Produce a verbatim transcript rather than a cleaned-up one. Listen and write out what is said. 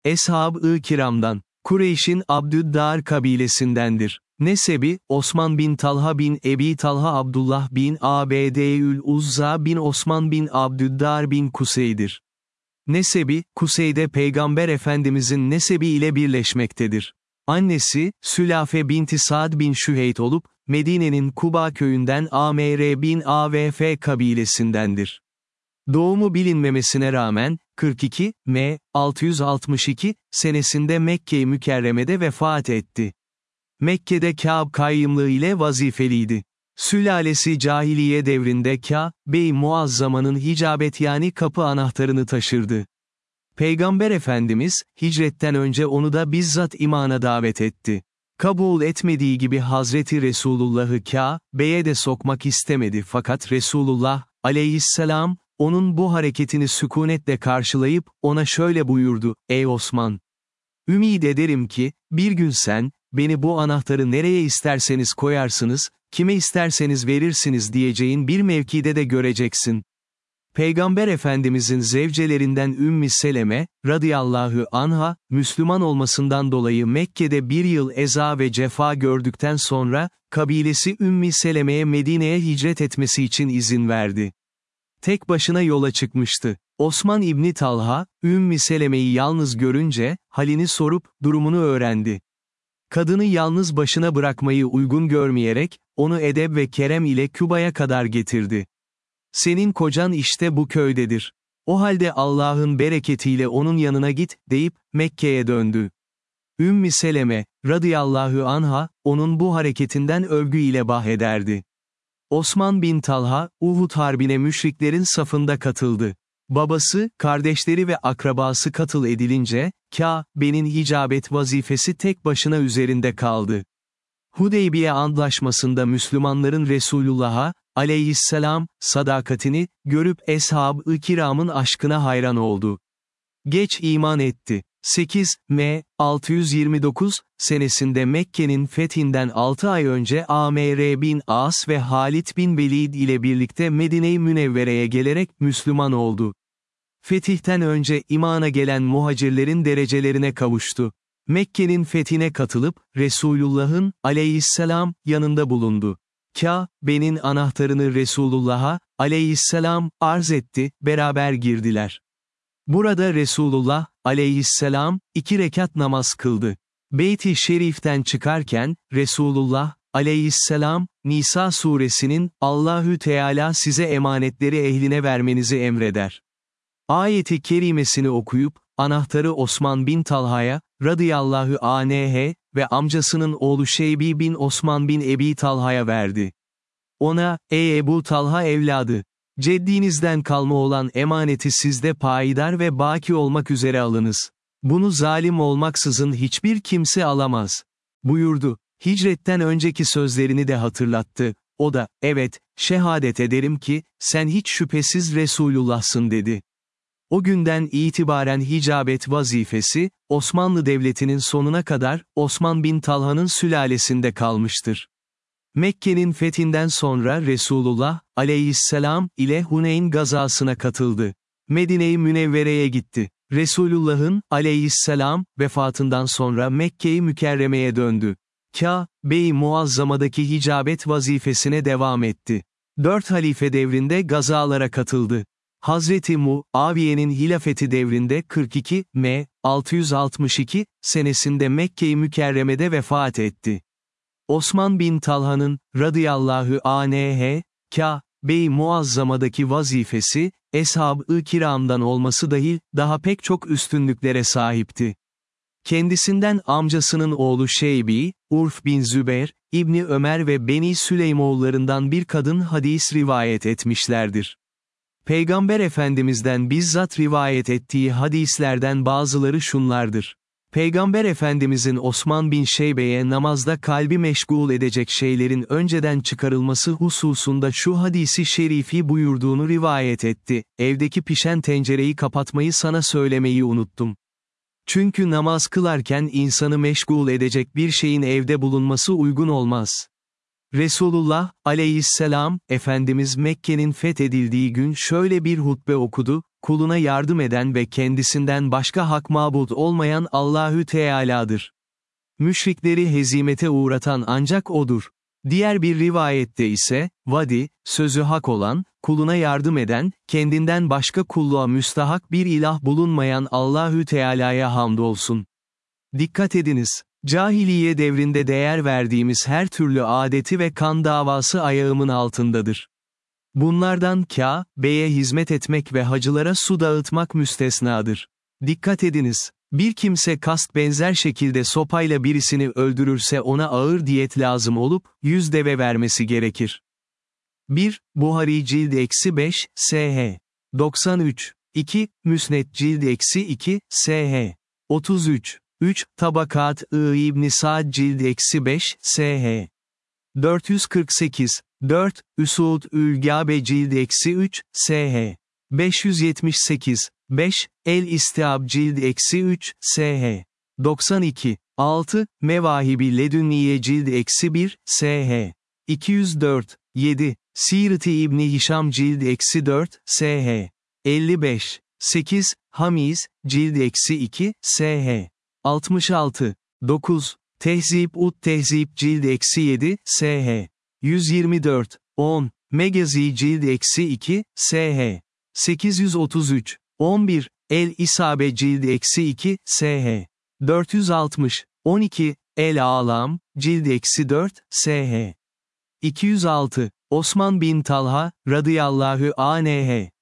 Eshab-ı Kiram'dan, Kureyş'in Abdüddar kabilesindendir. Nesebi, Osman bin Talha bin Ebi Talha Abdullah bin Abdül Uzza bin Osman bin Abdüddar bin Kusey'dir. Nesebi, Kusey'de Peygamber Efendimizin nesebi ile birleşmektedir. Annesi, Sülafe binti Sa'd bin Şüheyt olup, Medine'nin Kuba köyünden Amr bin Avf kabilesindendir. Doğumu bilinmemesine rağmen, kırk iki Mart altı yüz altmış iki senesinde Mekke-i Mükerreme'de vefat etti. Mekke'de Kâb kayyımlığı ile vazifeliydi. Sülalesi cahiliye devrinde Kâb-i Muazzama'nın hicabet yani kapı anahtarını taşırdı. Peygamber Efendimiz, hicretten önce onu da bizzat imana davet etti. Kabul etmediği gibi Hazreti Resulullah'ı Kâbe'ye de sokmak istemedi fakat Resulullah, aleyhisselam, onun bu hareketini sükunetle karşılayıp, ona şöyle buyurdu, ey Osman! Ümid ederim ki, bir gün sen, beni bu anahtarı nereye isterseniz koyarsınız, kime isterseniz verirsiniz diyeceğin bir mevkide de göreceksin. Peygamber Efendimizin zevcelerinden Ümmü Seleme, radıyallahu anha, Müslüman olmasından dolayı Mekke'de bir yıl eza ve cefa gördükten sonra, kabilesi Ümmü Seleme'ye Medine'ye hicret etmesi için izin verdi. Tek başına yola çıkmıştı. Osman İbni Talha, Ümmü Seleme'yi yalnız görünce, halini sorup, durumunu öğrendi. Kadını yalnız başına bırakmayı uygun görmeyerek, onu edeb ve kerem ile Küba'ya kadar getirdi. Senin kocan işte bu köydedir. O halde Allah'ın bereketiyle onun yanına git, deyip, Mekke'ye döndü. Ümmü Seleme, radıyallahu anha, onun bu hareketinden övgü ile bahederdi. Osman bin Talha, Uhud Harbi'ne müşriklerin safında katıldı. Babası, kardeşleri ve akrabası katıl edilince, Kâbe'nin hicabet vazifesi tek başına üzerinde kaldı. Hudeybiye Antlaşması'nda Müslümanların Resulullah'a, aleyhisselam, sadakatini, görüp Eshab-ı Kiram'ın aşkına hayran oldu. Geç iman etti. sekiz Mart altı yüz yirmi dokuz senesinde Mekke'nin fethinden altı ay önce Amr bin As ve Halid bin Velid ile birlikte Medine-i Münevvere'ye gelerek Müslüman oldu. Fetihten önce imana gelen muhacirlerin derecelerine kavuştu. Mekke'nin fethine katılıp, Resulullah'ın, aleyhisselam, yanında bulundu. Kâbe'nin anahtarını Resulullah'a, aleyhisselam, arz etti, beraber girdiler. Burada Resulullah, aleyhisselam, iki rekat namaz kıldı. Beyt-i Şerif'ten çıkarken, Resulullah, aleyhisselam, Nisa suresinin, Allahü Teala size emanetleri ehline vermenizi emreder. Ayeti kerimesini okuyup, anahtarı Osman bin Talha'ya, radıyallahu anh ve amcasının oğlu Şeybi bin Osman bin Ebi Talha'ya verdi. Ona, ey Ebu Talha evladı, ceddinizden kalma olan emaneti sizde payidar ve baki olmak üzere alınız. Bunu zalim olmaksızın hiçbir kimse alamaz. Buyurdu. Hicretten önceki sözlerini de hatırlattı. O da, evet, şehadet ederim ki, sen hiç şüphesiz Resulullah'sın dedi. O günden itibaren hicabet vazifesi, Osmanlı Devleti'nin sonuna kadar, Osman bin Talha'nın sülalesinde kalmıştır. Mekke'nin fethinden sonra Resulullah, aleyhisselam, ile Huneyn gazasına katıldı. Medine-i Münevvere'ye gitti. Resulullah'ın, aleyhisselam, vefatından sonra Mekke-i Mükerreme'ye döndü. Kâbe-i Muazzama'daki hicabet vazifesine devam etti. Dört halife devrinde gazalara katıldı. Hazreti Muaviye'nin hilafeti devrinde kırk iki Mart altı yüz altmış iki senesinde Mekke-i Mükerreme'de vefat etti. Osman bin Talha'nın, radıyallahu anh, Kâbe-i Muazzama'daki vazifesi, Eshab-ı Kiram'dan olması dahil, daha pek çok üstünlüklere sahipti. Kendisinden amcasının oğlu Şeybi, Urf bin Zübeyr, İbni Ömer ve Beni Süleymoğullarından bir kadın hadis rivayet etmişlerdir. Peygamber Efendimiz'den bizzat rivayet ettiği hadislerden bazıları şunlardır. Peygamber Efendimizin Osman bin Şeybe'ye namazda kalbi meşgul edecek şeylerin önceden çıkarılması hususunda şu hadisi şerifi buyurduğunu rivayet etti. Evdeki pişen tencereyi kapatmayı sana söylemeyi unuttum. Çünkü namaz kılarken insanı meşgul edecek bir şeyin evde bulunması uygun olmaz. Resulullah, aleyhisselam, Efendimiz Mekke'nin fethedildiği gün şöyle bir hutbe okudu, kuluna yardım eden ve kendisinden başka hak mabud olmayan Allahü Teâlâ'dır. Müşrikleri hezimete uğratan ancak O'dur. Diğer bir rivayette ise, Vadi, sözü hak olan, kuluna yardım eden, kendinden başka kulluğa müstahak bir ilah bulunmayan Allahü Teâlâ'ya hamdolsun. Dikkat ediniz, cahiliye devrinde değer verdiğimiz her türlü adeti ve kan davası ayağımın altındadır. Bunlardan Kâbe'ye hizmet etmek ve hacılara su dağıtmak müstesnadır. Dikkat ediniz, bir kimse kast benzer şekilde sopayla birisini öldürürse ona ağır diyet lazım olup, yüz deve vermesi gerekir. bir. Buhari cild eksi beş, sh. doksan üç. iki. Müsned cild eksi iki, sh. otuz üç. üç. Tabakat-ı İbn Sa'd cild eksi beş, sh. dört yüz kırk sekiz. dört. Üsûd-ül Gâbe cild eksi üç, sh. beş yüz yetmiş sekiz. beş. El-İstiab cild eksi üç, sh. doksan iki. altı. Mevahibi Ledünniye cild eksi bir, sh. iki yüz dört. yedi. Siret-i İbni Hişam cild eksi dört, sh. elli beş. sekiz. Hamiz, cild eksi iki, sh. altmış altı. dokuz. Tehzib-ut Tehzib cild eksi yedi, sh. yüz yirmi dört. on. Megazi cild eksi iki, sh. sekiz yüz otuz üç. on bir. El-İsabe cild eksi iki, sh. dört yüz altmış. on iki. El-Alam, cild eksi dört, sh. iki yüz altı. Osman bin Talha, radıyallahu anh.